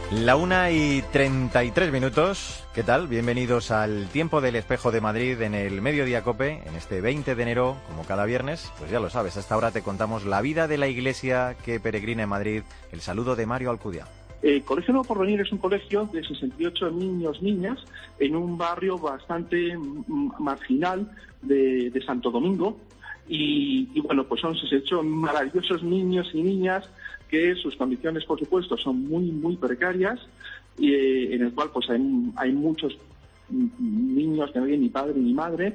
La 1:33. ¿Qué tal? Bienvenidos al Tiempo del Espejo de Madrid en el Mediodía COPE, en este 20 de enero, como cada viernes. Pues ya lo sabes, a esta hora te contamos la vida de la iglesia que peregrina en Madrid. El saludo de Mario Alcudia. El Colegio Nuevo Porvenir es un colegio de 68 niños, niñas, en un barrio bastante marginal de Santo Domingo. Y bueno, pues son 68 maravillosos niños y niñas que sus condiciones, por supuesto, son muy, muy precarias, y en el cual pues hay muchos niños que no tienen ni padre ni madre.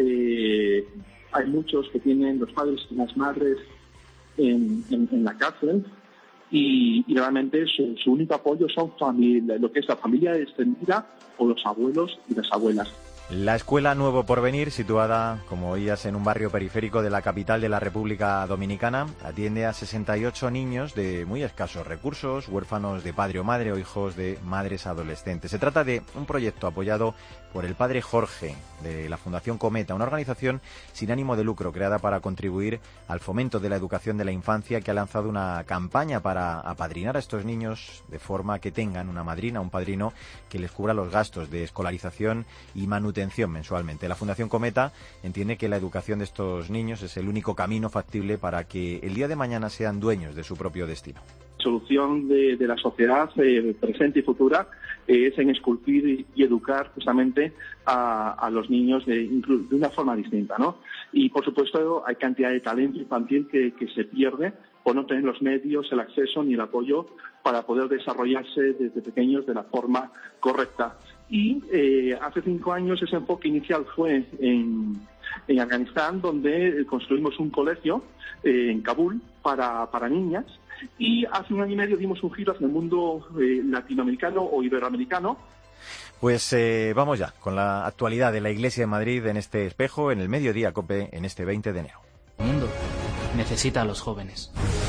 Hay muchos que tienen los padres y las madres en la cárcel. Y realmente su único apoyo son lo que es la familia extendida o los abuelos y las abuelas. La Escuela Nuevo Porvenir, situada, como oías, en un barrio periférico de la capital de la República Dominicana, atiende a 68 niños de muy escasos recursos, huérfanos de padre o madre o hijos de madres adolescentes. Se trata de un proyecto apoyado por el padre Jorge, de la Fundación Cometa, una organización sin ánimo de lucro creada para contribuir al fomento de la educación de la infancia, que ha lanzado una campaña para apadrinar a estos niños de forma que tengan una madrina o un padrino que les cubra los gastos de escolarización y manutención mensualmente. La Fundación Cometa entiende que la educación de estos niños es el único camino factible para que el día de mañana sean dueños de su propio destino. La solución de la sociedad presente y futura es en esculpir y educar justamente a los niños de una forma distinta, ¿no? Y por supuesto hay cantidad de talento infantil que se pierde por no tener los medios, el acceso ni el apoyo para poder desarrollarse desde pequeños de la forma correcta. Y hace 5 años ese enfoque inicial fue en Afganistán, donde construimos un colegio en Kabul para niñas, y hace 1 año y medio dimos un giro hacia el mundo latinoamericano o iberoamericano. Pues vamos ya con la actualidad de la Iglesia de Madrid en este espejo, en el Mediodía COPE, en este 20 de enero. El mundo necesita a los jóvenes.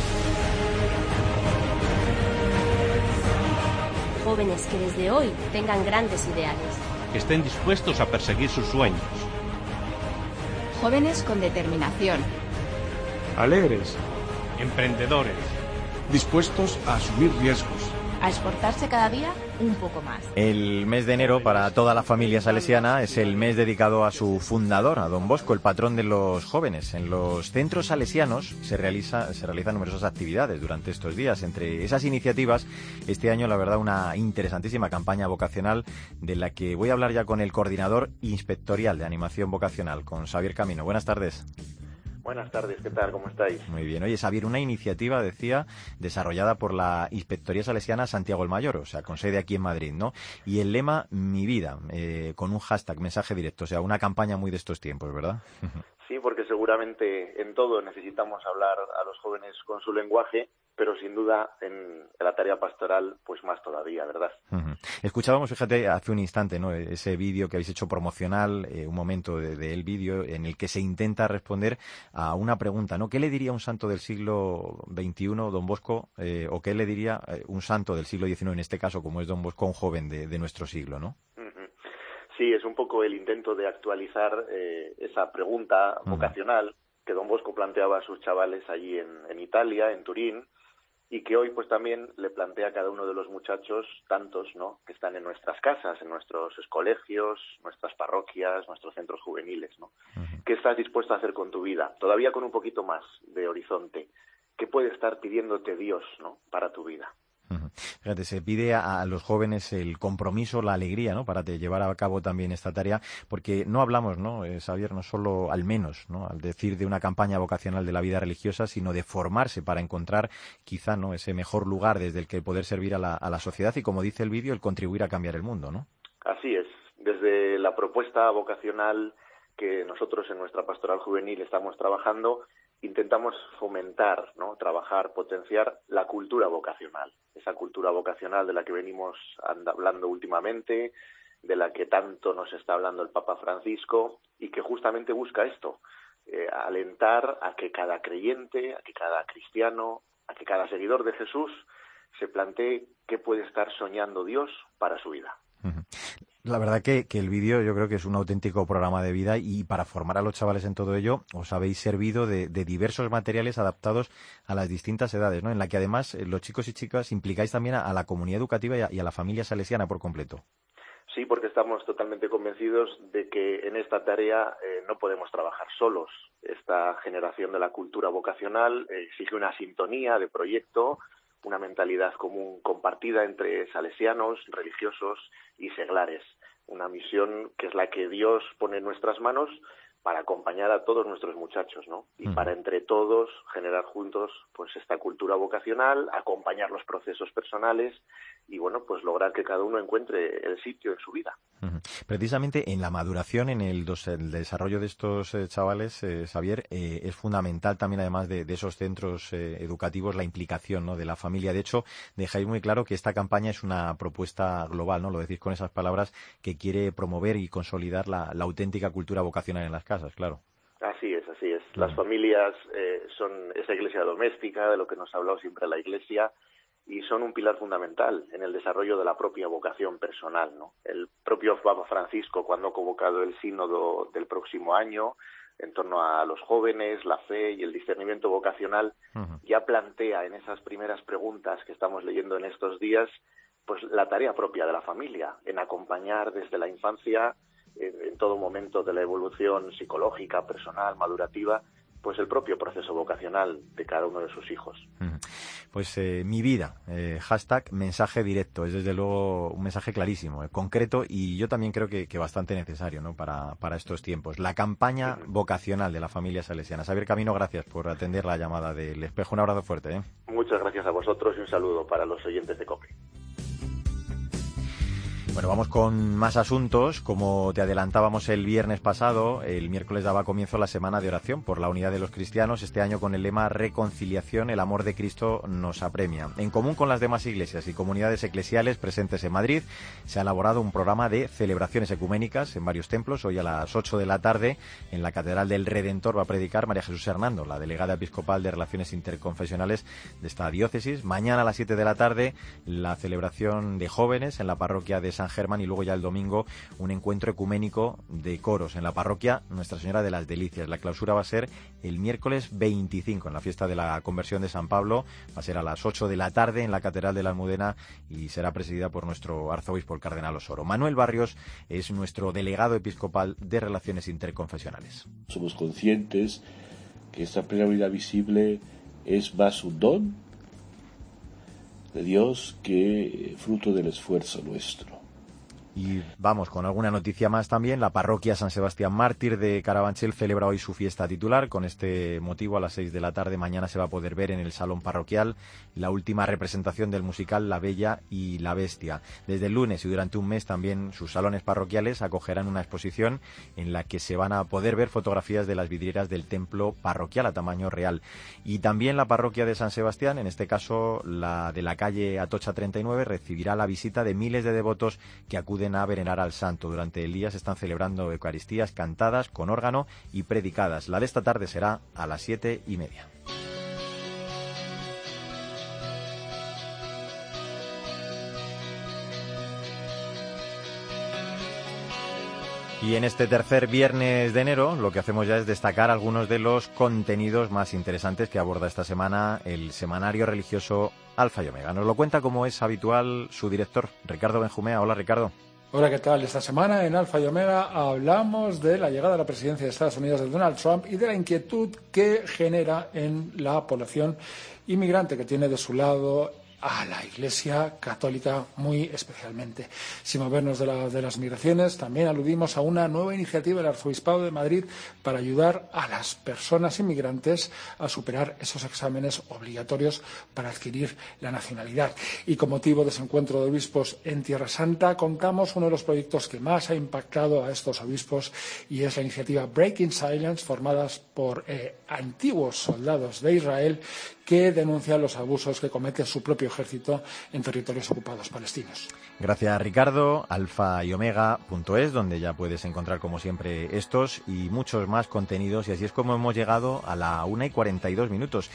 Jóvenes que desde hoy tengan grandes ideales. Que estén dispuestos a perseguir sus sueños. Jóvenes con determinación. Alegres. Emprendedores. Dispuestos a asumir riesgos. A esforzarse cada día un poco más. El mes de enero para toda la familia salesiana es el mes dedicado a su fundador, a Don Bosco, el patrón de los jóvenes. En los centros salesianos se realizan numerosas actividades durante estos días. Entre esas iniciativas, este año, la verdad, una interesantísima campaña vocacional de la que voy a hablar ya con el coordinador inspectorial de animación vocacional, con Xavier Camino. Buenas tardes. Buenas tardes, ¿qué tal? ¿Cómo estáis? Muy bien. Oye, Xavier, una iniciativa, decía, desarrollada por la Inspectoría Salesiana Santiago el Mayor, o sea, con sede aquí en Madrid, ¿no? Y el lema, Mi Vida, con un hashtag, mensaje directo, o sea, una campaña muy de estos tiempos, ¿verdad? Sí, porque seguramente en todo necesitamos hablar a los jóvenes con su lenguaje, pero sin duda en la tarea pastoral, pues más todavía, ¿verdad? Escuchábamos, fíjate, hace un instante, ¿no?, ese vídeo que habéis hecho promocional, un momento del vídeo en el que se intenta responder a una pregunta, ¿no? ¿Qué le diría un santo del siglo XXI, Don Bosco, o qué le diría un santo del siglo XIX, en este caso, como es Don Bosco, un joven de nuestro siglo, ¿no? Sí, es un poco el intento de actualizar esa pregunta vocacional que Don Bosco planteaba a sus chavales allí en Italia, en Turín, y que hoy pues también le plantea a cada uno de los muchachos, tantos, ¿no?, que están en nuestras casas, en nuestros colegios, nuestras parroquias, nuestros centros juveniles, ¿no? ¿Qué estás dispuesto a hacer con tu vida? Todavía con un poquito más de horizonte. ¿Qué puede estar pidiéndote Dios, ¿no?, para tu vida? Fíjate, se pide a los jóvenes el compromiso, la alegría, ¿no?, para llevar a cabo también esta tarea, porque no hablamos, ¿no, Xavier, no solo, al menos, ¿no?, al decir de una campaña vocacional de la vida religiosa, sino de formarse para encontrar quizá, ¿no?, ese mejor lugar desde el que poder servir a la sociedad y, como dice el vídeo, el contribuir a cambiar el mundo, ¿no? Así es. Desde la propuesta vocacional que nosotros en nuestra pastoral juvenil estamos trabajando, intentamos fomentar, ¿no?, trabajar, potenciar la cultura vocacional, esa cultura vocacional de la que venimos hablando últimamente, de la que tanto nos está hablando el Papa Francisco, y que justamente busca esto, alentar a que cada creyente, a que cada cristiano, a que cada seguidor de Jesús se plantee qué puede estar soñando Dios para su vida. La verdad que el vídeo yo creo que es un auténtico programa de vida y para formar a los chavales en todo ello os habéis servido de diversos materiales adaptados a las distintas edades, ¿no? En la que además los chicos y chicas implicáis también a la comunidad educativa y a la familia salesiana por completo. Sí, porque estamos totalmente convencidos de que en esta tarea no podemos trabajar solos. Esta generación de la cultura vocacional exige una sintonía de proyecto, una mentalidad común compartida entre salesianos, religiosos y seglares. Una misión que es la que Dios pone en nuestras manos para acompañar a todos nuestros muchachos, ¿no? Y para entre todos generar juntos pues esta cultura vocacional, acompañar los procesos personales y bueno, pues lograr que cada uno encuentre el sitio en su vida. Precisamente en la maduración, en el desarrollo de estos chavales, Xavier, es fundamental también, además de esos centros educativos, la implicación, ¿no?, de la familia. De hecho, dejáis muy claro que esta campaña es una propuesta global, ¿no? Lo decís con esas palabras, que quiere promover y consolidar la auténtica cultura vocacional en las casas, claro. Así es, así es. Las familias son esa iglesia doméstica, de lo que nos ha hablado siempre la Iglesia, y son un pilar fundamental en el desarrollo de la propia vocación personal, ¿no? El propio Papa Francisco, cuando ha convocado el sínodo del próximo año en torno a los jóvenes, la fe y el discernimiento vocacional, ya plantea en esas primeras preguntas que estamos leyendo en estos días, pues la tarea propia de la familia, en acompañar desde la infancia, en todo momento de la evolución psicológica, personal, madurativa, pues el propio proceso vocacional de cada uno de sus hijos. Pues mi vida, hashtag mensaje directo, es desde luego un mensaje clarísimo, concreto y yo también creo que bastante necesario, ¿no?, para estos tiempos. La campaña vocacional de la familia salesiana. Xavier Camino, gracias por atender la llamada del Espejo. Un abrazo fuerte. Muchas gracias a vosotros y un saludo para los oyentes de COPE. Bueno, vamos con más asuntos. Como te adelantábamos el viernes pasado, el miércoles daba comienzo la Semana de Oración por la Unidad de los Cristianos, este año con el lema Reconciliación, el amor de Cristo nos apremia. En común con las demás iglesias y comunidades eclesiales presentes en Madrid, se ha elaborado un programa de celebraciones ecuménicas en varios templos. Hoy a las 8 de la tarde, en la Catedral del Redentor, va a predicar María Jesús Hernando, la delegada episcopal de Relaciones Interconfesionales de esta diócesis. Mañana a las 7 de la tarde, la celebración de jóvenes en la parroquia de San Germán y luego ya el domingo un encuentro ecuménico de coros en la parroquia Nuestra Señora de las Delicias. La clausura va a ser el miércoles 25 en la fiesta de la Conversión de San Pablo. Va a ser a las 8 de la tarde en la Catedral de la Almudena y será presidida por nuestro arzobispo, el cardenal Osoro. Manuel Barrios es nuestro delegado episcopal de Relaciones Interconfesionales. Somos conscientes que esta plena unidad visible es más un don de Dios que fruto del esfuerzo nuestro. Y vamos con alguna noticia más también. La parroquia San Sebastián Mártir de Carabanchel celebra hoy su fiesta titular. Con este motivo, a las 6 de la tarde mañana se va a poder ver en el salón parroquial la última representación del musical La Bella y la Bestia. Desde el lunes y durante un mes también sus salones parroquiales acogerán una exposición en la que se van a poder ver fotografías de las vidrieras del templo parroquial a tamaño real. Y también la parroquia de San Sebastián, en este caso la de la calle Atocha 39, recibirá la visita de miles de devotos que acuden a venerar al santo. Durante el día se están celebrando eucaristías cantadas con órgano y predicadas. La de esta tarde será a las 7:30. Y en este tercer viernes de enero lo que hacemos ya es destacar algunos de los contenidos más interesantes que aborda esta semana el semanario religioso Alfa y Omega. Nos lo cuenta, como es habitual, su director, Ricardo Benjumea. Hola, Ricardo. Hola, ¿qué tal? Esta semana en Alfa y Omega hablamos de la llegada a la presidencia de Estados Unidos de Donald Trump y de la inquietud que genera en la población inmigrante que tiene de su lado a la Iglesia Católica muy especialmente. Sin movernos de las migraciones, también aludimos a una nueva iniciativa del Arzobispado de Madrid para ayudar a las personas inmigrantes a superar esos exámenes obligatorios para adquirir la nacionalidad. Y con motivo de ese encuentro de obispos en Tierra Santa, contamos uno de los proyectos que más ha impactado a estos obispos y es la iniciativa Breaking Silence, formadas por antiguos soldados de Israel que denuncian los abusos que comete su propio ejército en territorios ocupados palestinos. Gracias, Ricardo. alfayomega.es, donde ya puedes encontrar, como siempre, estos y muchos más contenidos. Y así es como hemos llegado a la 1:42.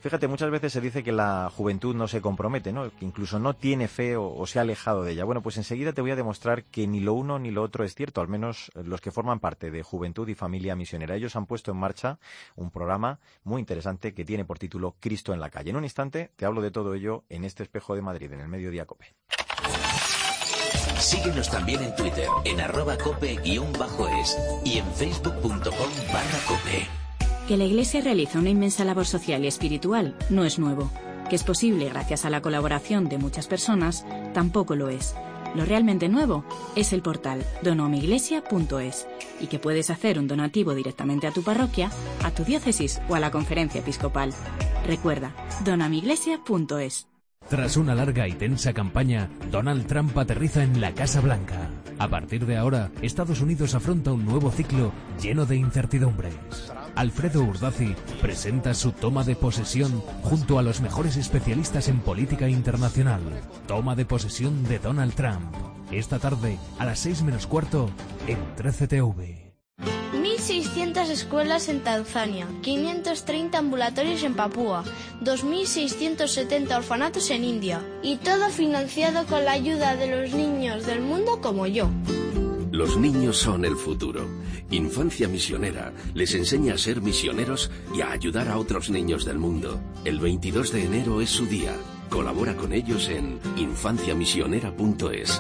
Fíjate, muchas veces se dice que la juventud no se compromete, ¿no? Que incluso no tiene fe o se ha alejado de ella. Bueno, pues enseguida te voy a demostrar que ni lo uno ni lo otro es cierto, al menos los que forman parte de Juventud y Familia Misionera. Ellos han puesto en marcha un programa muy interesante que tiene por título Cristo en la calle. En un instante te hablo de todo ello en este Espejo de Madrid, en el Mediodía COPE. Síguenos también en Twitter, en @cope_es y en facebook.com/cope. Que la Iglesia realiza una inmensa labor social y espiritual no es nuevo. Que es posible gracias a la colaboración de muchas personas tampoco lo es. Lo realmente nuevo es el portal donoamiglesia.es y que puedes hacer un donativo directamente a tu parroquia, a tu diócesis o a la conferencia episcopal. Recuerda, donoamiglesia.es. Tras una larga y tensa campaña, Donald Trump aterriza en la Casa Blanca. A partir de ahora, Estados Unidos afronta un nuevo ciclo lleno de incertidumbres. Alfredo Urdazi presenta su toma de posesión junto a los mejores especialistas en política internacional. Toma de posesión de Donald Trump. Esta tarde, a las 6:15, en 13TV. 1.600 escuelas en Tanzania, 530 ambulatorios en Papúa, 2.670 orfanatos en India. Y todo financiado con la ayuda de los niños del mundo como yo. Los niños son el futuro. Infancia Misionera les enseña a ser misioneros y a ayudar a otros niños del mundo. El 22 de enero es su día. Colabora con ellos en infanciamisionera.es.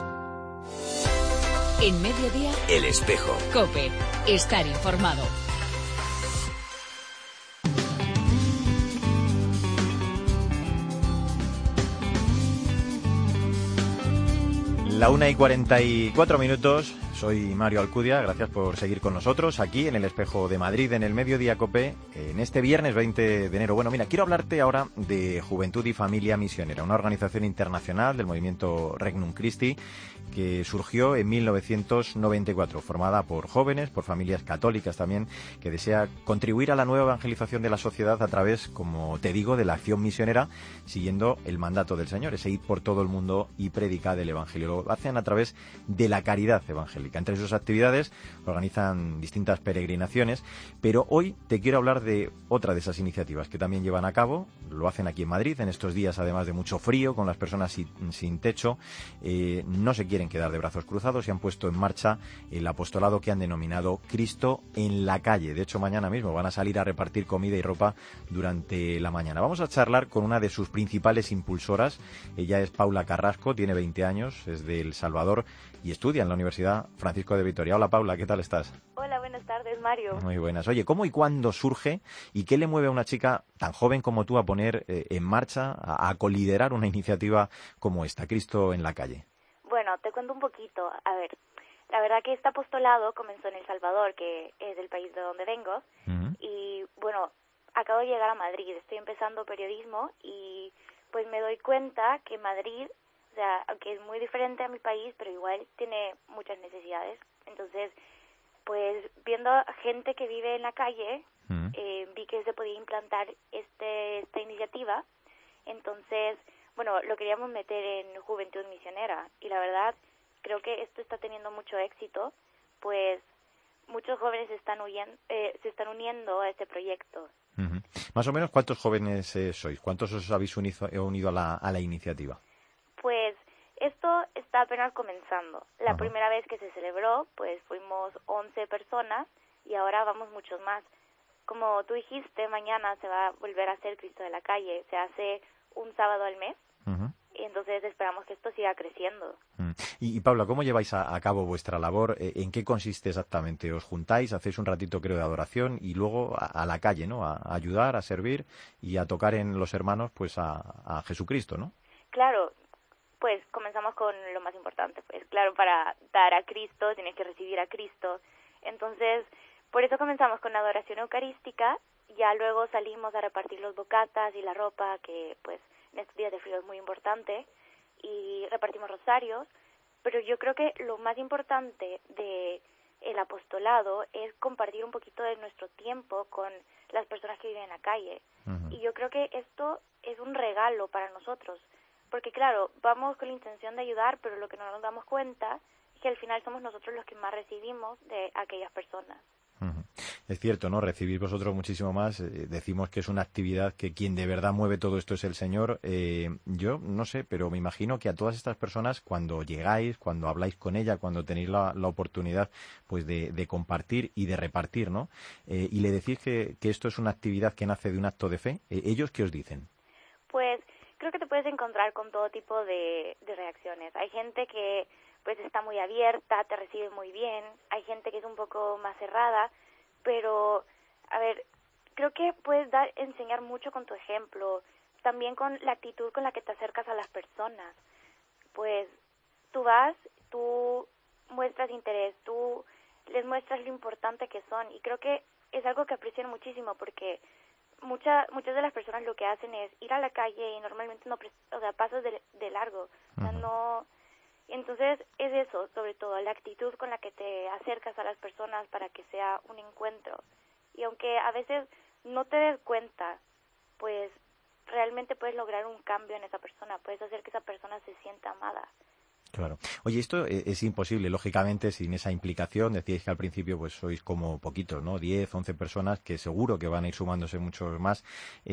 En Mediodía, El Espejo. COPE. Estar informado. La 1:44. Soy Mario Alcudia, gracias por seguir con nosotros aquí en el Espejo de Madrid, en el Mediodía COPE, en este viernes 20 de enero. Bueno, mira, quiero hablarte ahora de Juventud y Familia Misionera, una organización internacional del movimiento Regnum Christi que surgió en 1994, formada por jóvenes, por familias católicas también, que desea contribuir a la nueva evangelización de la sociedad a través, como te digo, de la acción misionera, siguiendo el mandato del Señor, ese ir por todo el mundo y predicar el Evangelio. Lo hacen a través de la caridad evangélica. Entre sus actividades organizan distintas peregrinaciones, pero hoy te quiero hablar de otra de esas iniciativas que también llevan a cabo. Lo hacen aquí en Madrid, en estos días además de mucho frío, con las personas sin techo. No se quieren quedar de brazos cruzados y han puesto en marcha el apostolado que han denominado Cristo en la calle. De hecho, mañana mismo van a salir a repartir comida y ropa durante la mañana. Vamos a charlar con una de sus principales impulsoras. Ella es Paula Carrasco, tiene 20 años, es de El Salvador y estudia en la Universidad Francisco de Vitoria. Hola, Paula, ¿qué tal estás? Hola, buenas tardes, Mario. Muy buenas. Oye, ¿cómo y cuándo surge y qué le mueve a una chica tan joven como tú a poner en marcha, a coliderar una iniciativa como esta, Cristo en la calle? Bueno, te cuento un poquito. A ver, la verdad que este apostolado comenzó en El Salvador, que es el país de donde vengo, y bueno, acabo de llegar a Madrid, estoy empezando periodismo y pues me doy cuenta que Madrid, o sea, aunque es muy diferente a mi país, pero igual tiene muchas necesidades. Entonces, pues viendo a gente que vive en la calle, vi que se podía implantar esta iniciativa. Entonces, bueno, lo queríamos meter en Juventud Misionera y la verdad creo que esto está teniendo mucho éxito, pues muchos jóvenes se están uniendo a este proyecto. Más o menos, ¿cuántos jóvenes sois? ¿Cuántos os habéis unido a la iniciativa? Pues esto está apenas comenzando. La primera vez que se celebró, pues fuimos 11 personas y ahora vamos muchos más. Como tú dijiste, mañana se va a volver a hacer Cristo de la calle. Se hace un sábado al mes y entonces esperamos que esto siga creciendo. Y Paula, ¿cómo lleváis a cabo vuestra labor? ¿En qué consiste exactamente? ¿Os juntáis, hacéis un ratito, creo, de adoración y luego a la calle, ¿no? A ayudar, a servir y a tocar en los hermanos, pues a Jesucristo, ¿no? Claro. Pues comenzamos con lo más importante, pues claro, para dar a Cristo tienes que recibir a Cristo. Entonces, por eso comenzamos con la adoración eucarística, ya luego salimos a repartir los bocatas y la ropa, que pues en estos días de frío es muy importante, y repartimos rosarios, pero yo creo que lo más importante de el apostolado es compartir un poquito de nuestro tiempo con las personas que viven en la calle. Y yo creo que esto es un regalo para nosotros. Porque claro, vamos con la intención de ayudar, pero lo que no nos damos cuenta es que al final somos nosotros los que más recibimos de aquellas personas. Es cierto, ¿no? Recibís vosotros muchísimo más. Decimos que es una actividad que quien de verdad mueve todo esto es el Señor. Yo no sé, pero me imagino que a todas estas personas, cuando llegáis, cuando habláis con ella, cuando tenéis la oportunidad pues de compartir y de repartir, ¿no? Y le decís que esto es una actividad que nace de un acto de fe, ¿ellos qué os dicen? Pues creo que te puedes encontrar con todo tipo de reacciones. Hay gente que pues está muy abierta, te recibe muy bien. Hay gente que es un poco más cerrada, pero, a ver, creo que puedes enseñar mucho con tu ejemplo, también con la actitud con la que te acercas a las personas. Pues tú vas, tú muestras interés, tú les muestras lo importante que son, y creo que es algo que aprecian muchísimo, porque muchas de las personas lo que hacen es ir a la calle y normalmente no, pasas de largo, o sea, no. Entonces es eso, sobre todo, la actitud con la que te acercas a las personas para que sea un encuentro. Y aunque a veces no te des cuenta, pues realmente puedes lograr un cambio en esa persona, puedes hacer que esa persona se sienta amada. Claro. Oye, esto es imposible, lógicamente, sin esa implicación. Decíais que al principio pues sois como poquitos, ¿no? 10, 11 personas, que seguro que van a ir sumándose muchos más.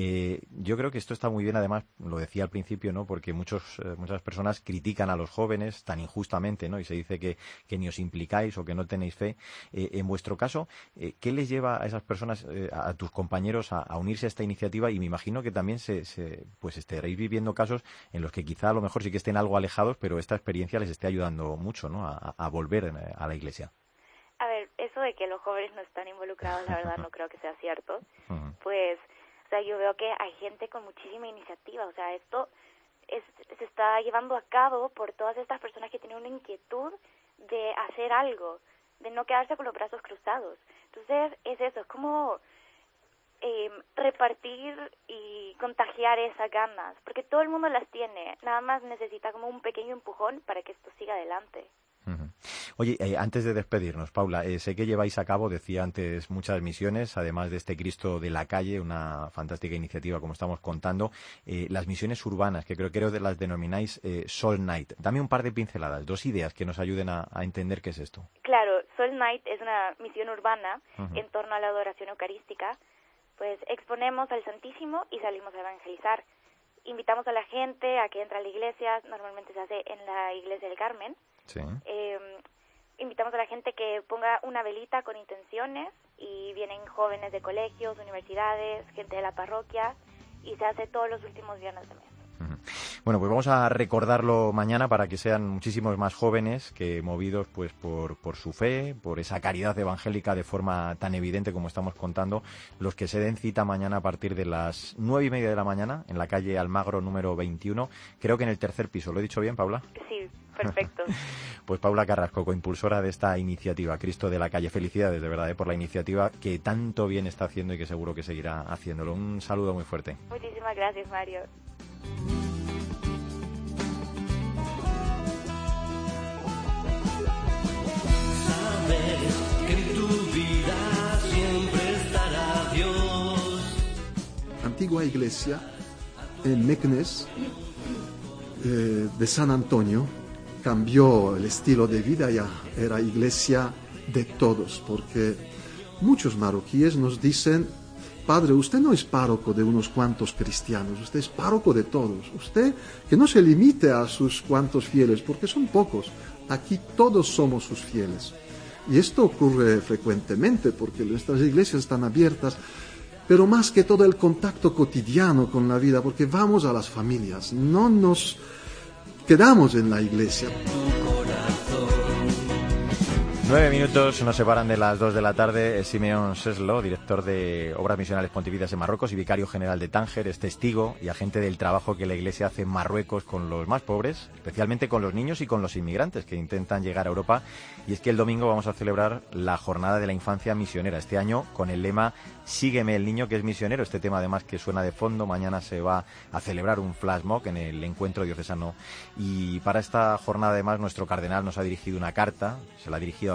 Yo creo que esto está muy bien, además, lo decía al principio, ¿no? Porque muchas personas critican a los jóvenes tan injustamente, ¿no? Y se dice que ni os implicáis o que no tenéis fe. En vuestro caso, ¿qué les lleva a esas personas, a tus compañeros, a unirse a esta iniciativa? Y me imagino que también pues estaréis viviendo casos en los que quizá a lo mejor sí que estén algo alejados, pero esta experiencia les esté ayudando mucho, ¿no? A volver a la Iglesia. A ver, eso de que los jóvenes no están involucrados, la verdad no creo que sea cierto. Pues, o sea, yo veo que hay gente con muchísima iniciativa, o sea, esto se está llevando a cabo por todas estas personas que tienen una inquietud de hacer algo, de no quedarse con los brazos cruzados. Entonces, es eso, es como repartir y contagiar esas ganas, porque todo el mundo las tiene, nada más necesita como un pequeño empujón para que esto siga adelante. Oye, antes de despedirnos, Paula, sé que lleváis a cabo, decía antes, muchas misiones, además de este Cristo de la Calle, una fantástica iniciativa, como estamos contando, las misiones urbanas, que creo que las denomináis Soul Night. Dame un par de pinceladas, 2 ideas que nos ayuden a entender qué es esto. Claro, Soul Night es una misión urbana en torno a la adoración eucarística. Pues exponemos al Santísimo y salimos a evangelizar. Invitamos a la gente a que entre a la iglesia, normalmente se hace en la iglesia del Carmen. Sí. Invitamos a la gente que ponga una velita con intenciones, y vienen jóvenes de colegios, universidades, gente de la parroquia, y se hace todos los últimos viernes de mes. Bueno, pues vamos a recordarlo mañana para que sean muchísimos más jóvenes que, movidos pues por su fe, por esa caridad evangélica de forma tan evidente como estamos contando, los que se den cita mañana a partir de las 9:30 de la mañana en la calle Almagro número 21, creo que en el 3er piso. ¿Lo he dicho bien, Paula? Sí, perfecto. Pues Paula Carrasco, coimpulsora de esta iniciativa Cristo de la Calle. Felicidades de verdad por la iniciativa que tanto bien está haciendo y que seguro que seguirá haciéndolo. Un saludo muy fuerte. Muchísimas gracias, Mario. Que en tu vida siempre estará Dios. Antigua iglesia en Meknes de San Antonio cambió el estilo de vida, ya era iglesia de todos, porque muchos marroquíes nos dicen: padre, usted no es párroco de unos cuantos cristianos, usted es párroco de todos. Usted que no se limite a sus cuantos fieles, porque son pocos. Aquí todos somos sus fieles. Y esto ocurre frecuentemente porque nuestras iglesias están abiertas, pero más que todo el contacto cotidiano con la vida, porque vamos a las familias, no nos quedamos en la iglesia. 9 minutos nos separan de las 2 de la tarde. Simeón Seslo, director de Obras Misionales Pontificias en Marruecos y vicario general de Tánger, es testigo y agente del trabajo que la Iglesia hace en Marruecos con los más pobres, especialmente con los niños y con los inmigrantes que intentan llegar a Europa. Y es que el domingo vamos a celebrar la Jornada de la Infancia Misionera, este año con el lema Sígueme el niño que es misionero. Este tema además que suena de fondo. Mañana se va a celebrar un flash mob en el encuentro diocesano, y para esta jornada además nuestro cardenal nos ha dirigido una carta, se la ha dirigido a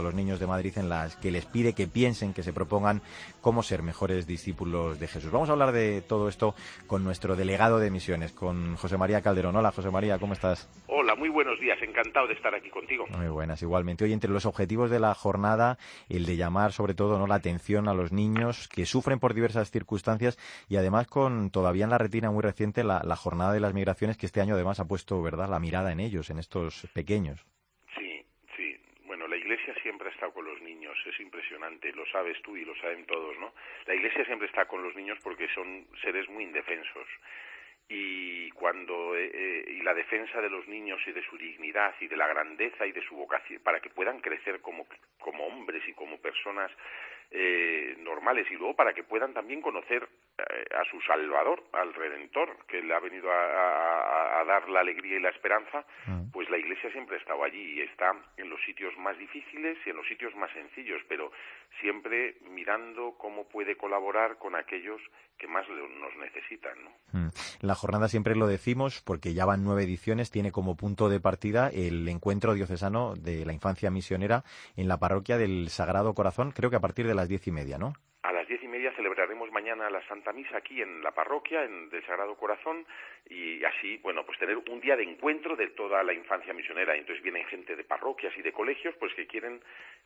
los niños de Madrid en las que les pide que piensen, que se propongan cómo ser mejores discípulos de Jesús. Vamos a hablar de todo esto con nuestro delegado de misiones, con José María Calderón. Hola, José María, ¿cómo estás? Hola, muy buenos días, encantado de estar aquí contigo. Muy buenas, igualmente. Hoy, entre los objetivos de la jornada, el de llamar sobre todo, ¿no?, la atención a los niños que sufren por diversas circunstancias y además con todavía en la retina muy reciente la jornada de las migraciones, que este año además ha puesto, ¿verdad?, la mirada en ellos, en estos pequeños. Sí. Bueno, la Iglesia siempre ha estado con los niños, es impresionante, lo sabes tú y lo saben todos, ¿no? La Iglesia siempre está con los niños porque son seres muy indefensos. Y y la defensa de los niños y de su dignidad y de la grandeza y de su vocación, para que puedan crecer como hombres y como personas normales, y luego para que puedan también conocer a su Salvador, al Redentor, que le ha venido a dar la alegría y la esperanza, pues la Iglesia siempre ha estado allí y está en los sitios más difíciles y en los sitios más sencillos, pero siempre mirando cómo puede colaborar con aquellos que más nos necesitan, ¿no? La jornada, siempre lo decimos, porque ya van 9 ediciones, tiene como punto de partida el encuentro diocesano de la infancia misionera en la parroquia del Sagrado Corazón, creo que a partir de las 10:30, ¿no? A las 10:30 celebraremos mañana la Santa Misa aquí en la parroquia del Sagrado Corazón, y así, bueno, pues tener un día de encuentro de toda la infancia misionera. Entonces vienen gente de parroquias y de colegios, pues que quieren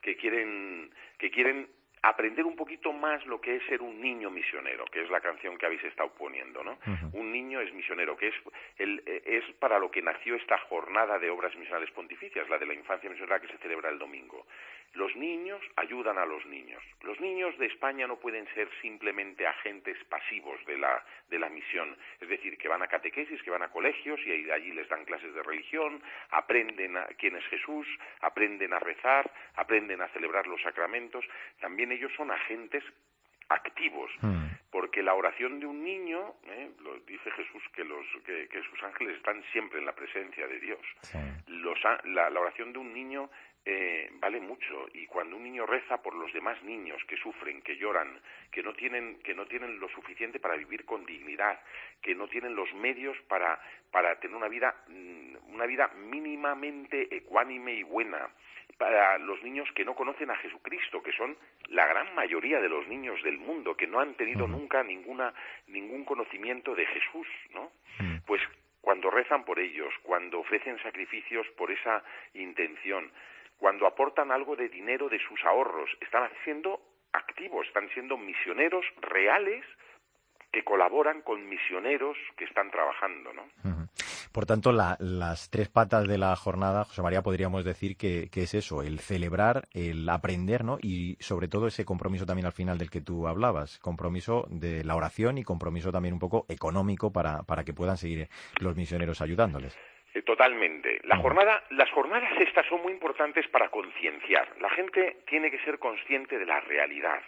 aprender un poquito más lo que es ser un niño misionero, que es la canción que habéis estado poniendo, ¿no? Un niño es misionero, que es para lo que nació esta jornada de obras misionales pontificias, la de la infancia misionera que se celebra el domingo. Los niños ayudan a los niños. Los niños de España no pueden ser simplemente agentes pasivos de la misión, es decir, que van a catequesis, que van a colegios y allí les dan clases de religión, aprenden quién es Jesús, aprenden a rezar, aprenden a celebrar los sacramentos. También ellos son agentes activos, porque la oración de un niño, lo dice Jesús, que sus ángeles están siempre en la presencia de Dios. Sí. La oración de un niño vale mucho, y cuando un niño reza por los demás niños que sufren, que lloran, que no tienen lo suficiente para vivir con dignidad, que no tienen los medios para tener una vida mínimamente ecuánime y buena, para los niños que no conocen a Jesucristo, que son la gran mayoría de los niños del mundo, que no han tenido nunca ningún conocimiento de Jesús, ¿no? Pues cuando rezan por ellos, cuando ofrecen sacrificios por esa intención, cuando aportan algo de dinero de sus ahorros, están siendo activos, están siendo misioneros reales que colaboran con misioneros que están trabajando, ¿no? Por tanto, las 3 patas de la jornada, José María, podríamos decir que es eso, el celebrar, el aprender, ¿no? Y sobre todo ese compromiso también al final del que tú hablabas, compromiso de la oración y compromiso también un poco económico para que puedan seguir los misioneros ayudándoles. Totalmente. Las jornadas estas son muy importantes para concienciar. La gente tiene que ser consciente de la realidad,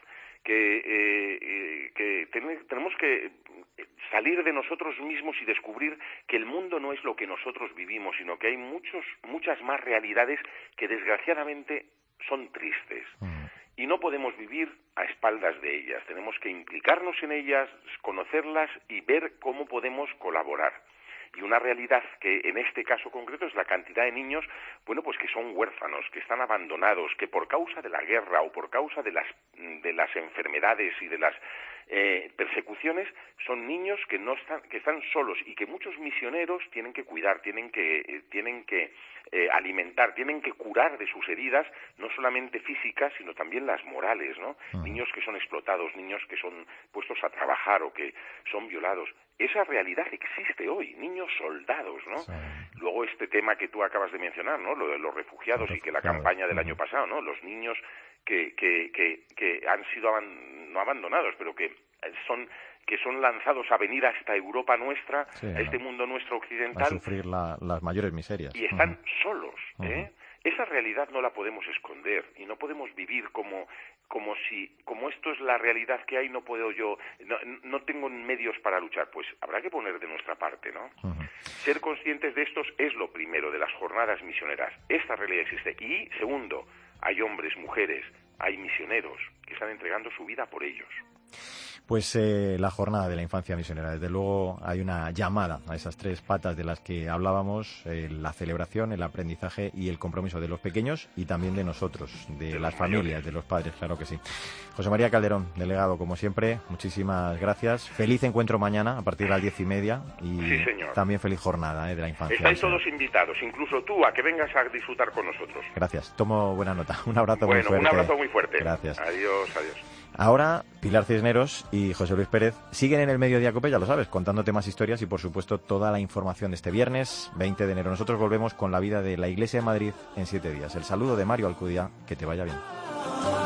que tenemos que salir de nosotros mismos y descubrir que el mundo no es lo que nosotros vivimos, sino que hay muchas más realidades que desgraciadamente son tristes. Y no podemos vivir a espaldas de ellas. Tenemos que implicarnos en ellas, conocerlas y ver cómo podemos colaborar. Y una realidad que en este caso concreto es la cantidad de niños, bueno, pues que son huérfanos, que están abandonados, que por causa de la guerra o por causa de las enfermedades y de las persecuciones son niños que están solos, y que muchos misioneros tienen que cuidar, tienen que alimentar, tienen que curar de sus heridas, no solamente físicas, sino también las morales, ¿no? Niños que son explotados, niños que son puestos a trabajar o que son violados. Esa realidad existe hoy, niños soldados, ¿no? Sí. Luego este tema que tú acabas de mencionar, ¿no? Lo de los refugiados y que la campaña del año pasado, ¿no? Los niños que han sido no abandonados, pero que son lanzados a venir a esta Europa nuestra, sí, a este mundo nuestro occidental, a sufrir las mayores miserias. Y están solos, Esa realidad no la podemos esconder y no podemos vivir como esto es la realidad que hay, no tengo medios para luchar. Pues habrá que poner de nuestra parte, ¿no? Ser conscientes de estos es lo primero, de las jornadas misioneras. Esta realidad existe. Y segundo, hay hombres, mujeres, hay misioneros que están entregando su vida por ellos. Pues la jornada de la infancia misionera, desde luego hay una llamada a esas 3 patas de las que hablábamos, la celebración, el aprendizaje y el compromiso de los pequeños y también de nosotros, de las familias, de los padres, claro que sí. José María Calderón, delegado, como siempre, muchísimas gracias. Feliz encuentro mañana a partir de las 10:30 y sí, señor. También feliz jornada de la infancia. Estáis todos invitados, incluso tú, a que vengas a disfrutar con nosotros. Gracias, tomo buena nota. Un abrazo muy fuerte. Un abrazo muy fuerte. Gracias. Adiós, adiós. Ahora, Pilar Cisneros y José Luis Pérez siguen en el Mediodía Cope, ya lo sabes, contándote más historias y, por supuesto, toda la información de este viernes 20 de enero. Nosotros volvemos con la vida de la Iglesia de Madrid en 7 días. El saludo de Mario Alcudia, que te vaya bien.